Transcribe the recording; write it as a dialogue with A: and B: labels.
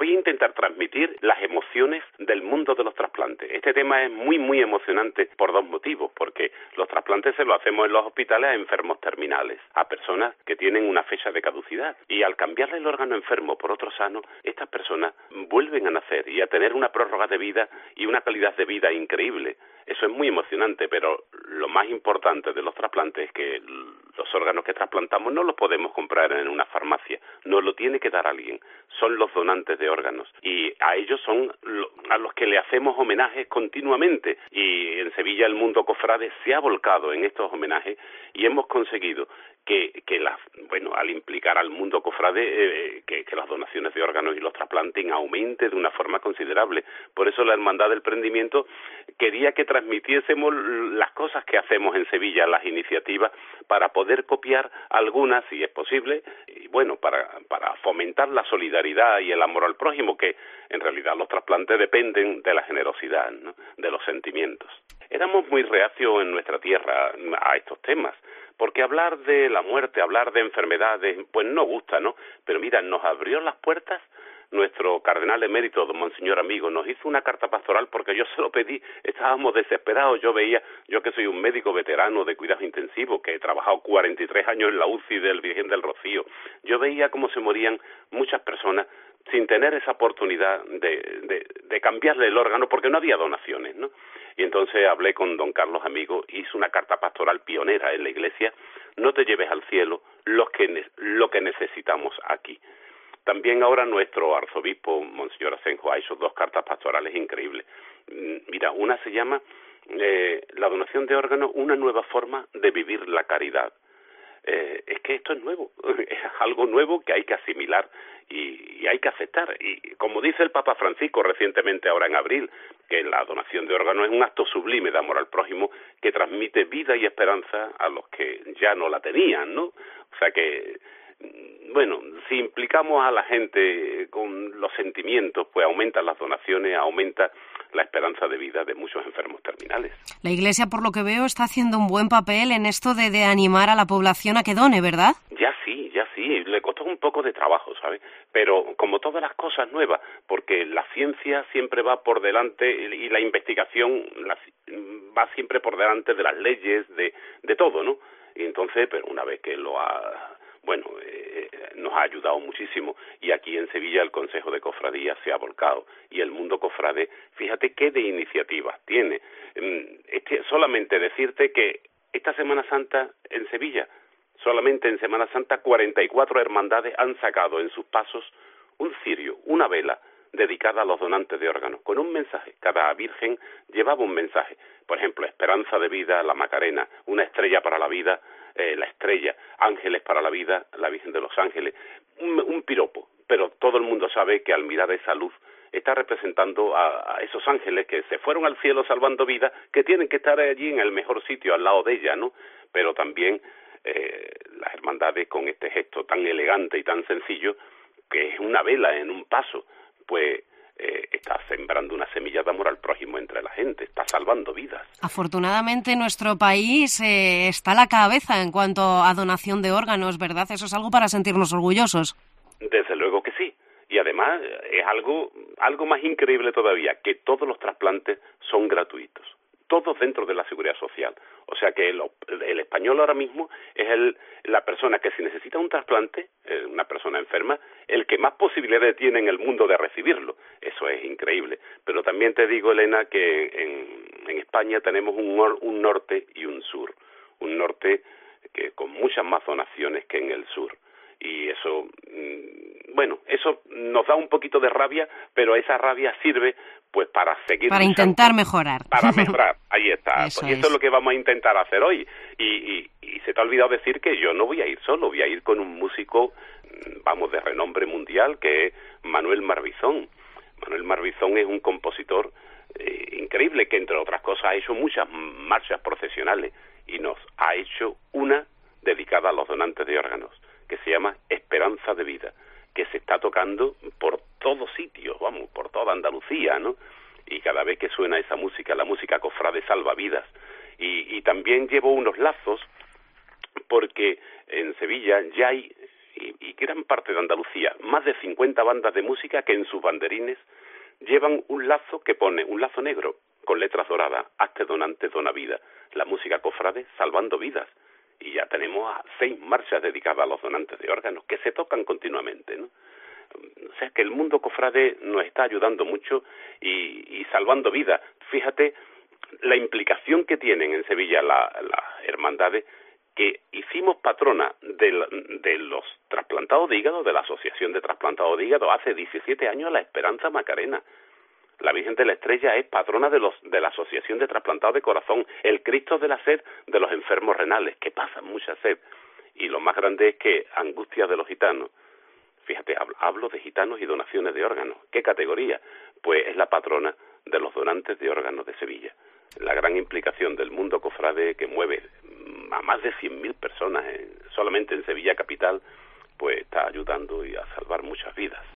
A: voy a intentar transmitir las emociones del mundo de los trasplantes. Este tema es muy, muy emocionante por dos motivos, porque los trasplantes se lo hacemos en los hospitales a enfermos terminales, a personas que tienen una fecha de caducidad, y al cambiarle el órgano enfermo por otro sano, estas personas vuelven a nacer y a tener una prórroga de vida y una calidad de vida increíble. Eso es muy emocionante, pero lo más importante de los trasplantes es que los órganos que trasplantamos no los podemos comprar en una farmacia, nos lo tiene que dar alguien. Son los donantes de órganos y a ellos son a los que le hacemos homenajes continuamente, y en Sevilla el mundo cofrade se ha volcado en estos homenajes y hemos conseguido que al implicar al mundo cofrade, que las donaciones de órganos y los trasplantes aumente de una forma considerable. Por eso la Hermandad del Prendimiento quería que transmitiésemos las cosas que hacemos en Sevilla, las iniciativas, para poder copiar algunas, si es posible, y bueno, para fomentar la solidaridad y el amor al prójimo, que en realidad los trasplantes dependen de la generosidad, ¿no?, de los sentimientos. Éramos muy reacios en nuestra tierra a estos temas, porque hablar de la muerte, hablar de enfermedades, pues no gusta, ¿no? Pero mira, nos abrió las puertas nuestro cardenal emérito, don Monseñor Amigo, nos hizo una carta pastoral porque yo se lo pedí, estábamos desesperados, yo que soy un médico veterano de cuidados intensivos, que he trabajado 43 años en la UCI del Virgen del Rocío, yo veía cómo se morían muchas personas sin tener esa oportunidad de cambiarle el órgano, porque no había donaciones, ¿no? Y entonces hablé con don Carlos Amigo, hizo una carta pastoral pionera en la Iglesia: no te lleves al cielo lo que necesitamos aquí. También ahora nuestro arzobispo, Monseñor Asenjo, ha hecho 2 cartas pastorales increíbles. Mira, una se llama la donación de órganos, una nueva forma de vivir la caridad. Es que esto es nuevo, es algo nuevo que hay que asimilar y hay que aceptar. Y como dice el Papa Francisco recientemente, ahora en abril, que la donación de órganos es un acto sublime de amor al prójimo que transmite vida y esperanza a los que ya no la tenían, ¿no? O sea que, bueno, si implicamos a la gente con los sentimientos, pues aumentan las donaciones, aumenta la esperanza de vida de muchos enfermos terminales.
B: La Iglesia, por lo que veo, está haciendo un buen papel en esto de animar a la población a que done, ¿verdad?
A: Ya sí, le costó un poco de trabajo, ¿sabes? Pero como todas las cosas nuevas, porque la ciencia siempre va por delante y la investigación va siempre por delante de las leyes, de todo, ¿no? Y entonces, pero una vez que nos ha ayudado muchísimo, y aquí en Sevilla el Consejo de Cofradía se ha volcado, y el mundo cofrade, fíjate qué de iniciativas tiene. Solamente decirte que esta Semana Santa en Sevilla, solamente en Semana Santa 44 hermandades han sacado en sus pasos un cirio, una vela dedicada a los donantes de órganos, con un mensaje. Cada virgen llevaba un mensaje. Por ejemplo, Esperanza de Vida, la Macarena; Una Estrella para la Vida, la Estrella; Ángeles para la Vida, la Virgen de los Ángeles. Un piropo, pero todo el mundo sabe que al mirar esa luz está representando a esos ángeles que se fueron al cielo salvando vidas, que tienen que estar allí en el mejor sitio, al lado de ella, ¿no? Pero también las hermandades, con este gesto tan elegante y tan sencillo, que es una vela en un paso, pues está sembrando una semilla de amor al prójimo entre la gente, está salvando vidas.
B: Afortunadamente nuestro país está a la cabeza en cuanto a donación de órganos, ¿verdad? Eso es algo para sentirnos orgullosos.
A: Desde luego que sí. Y además es algo más increíble todavía, que todos los trasplantes son gratuitos, todos dentro de la Seguridad Social. O sea que el español ahora mismo es la persona que, si necesita un trasplante, una persona enferma, el que más posibilidades tiene en el mundo de recibirlo. Eso es increíble. Pero también te digo, Elena, que en España tenemos un norte y un sur. Un norte que con muchas más donaciones que en el sur. Y eso, eso nos da un poquito de rabia, pero esa rabia sirve pues para seguir
B: para
A: luchando,
B: intentar mejorar.
A: Para mejorar, ahí está.
B: Eso
A: es lo que vamos a intentar hacer hoy. Y se te ha olvidado decir que yo no voy a ir solo, voy a ir con un músico, de renombre mundial, que es Manuel Marbizón. Manuel Marbizón es un compositor increíble, que entre otras cosas ha hecho muchas marchas procesionales, y nos ha hecho una dedicada a los donantes de órganos, que se llama Esperanza de Vida, que se está tocando por todos sitios, por toda Andalucía, ¿no? Y cada vez que suena esa música, la música cofrade salva vidas. Y también llevo unos lazos, porque en Sevilla ya hay y gran parte de Andalucía, más de 50 bandas de música que en sus banderines llevan un lazo que pone, un lazo negro, con letras doradas, hazte donante, dona vida, la música cofrade salvando vidas. Y ya tenemos 6 marchas dedicadas a los donantes de órganos, que se tocan continuamente, ¿no? O sea, que el mundo cofrade nos está ayudando mucho y salvando vidas. Fíjate la implicación que tienen en Sevilla las hermandades, que hicimos patrona de los trasplantados de hígado, de la Asociación de Trasplantados de Hígado, hace 17 años, la Esperanza Macarena. La Virgen de la Estrella es patrona de la Asociación de Trasplantados de Corazón, el Cristo de la Sed de los enfermos renales, que pasan mucha sed. Y lo más grande es que Angustia de los Gitanos, fíjate, hablo de gitanos y donaciones de órganos. ¿Qué categoría? Pues es la patrona de los donantes de órganos de Sevilla. La gran implicación del mundo cofrade, que mueve a más de 100.000 personas solamente en Sevilla capital, pues está ayudando a salvar muchas vidas.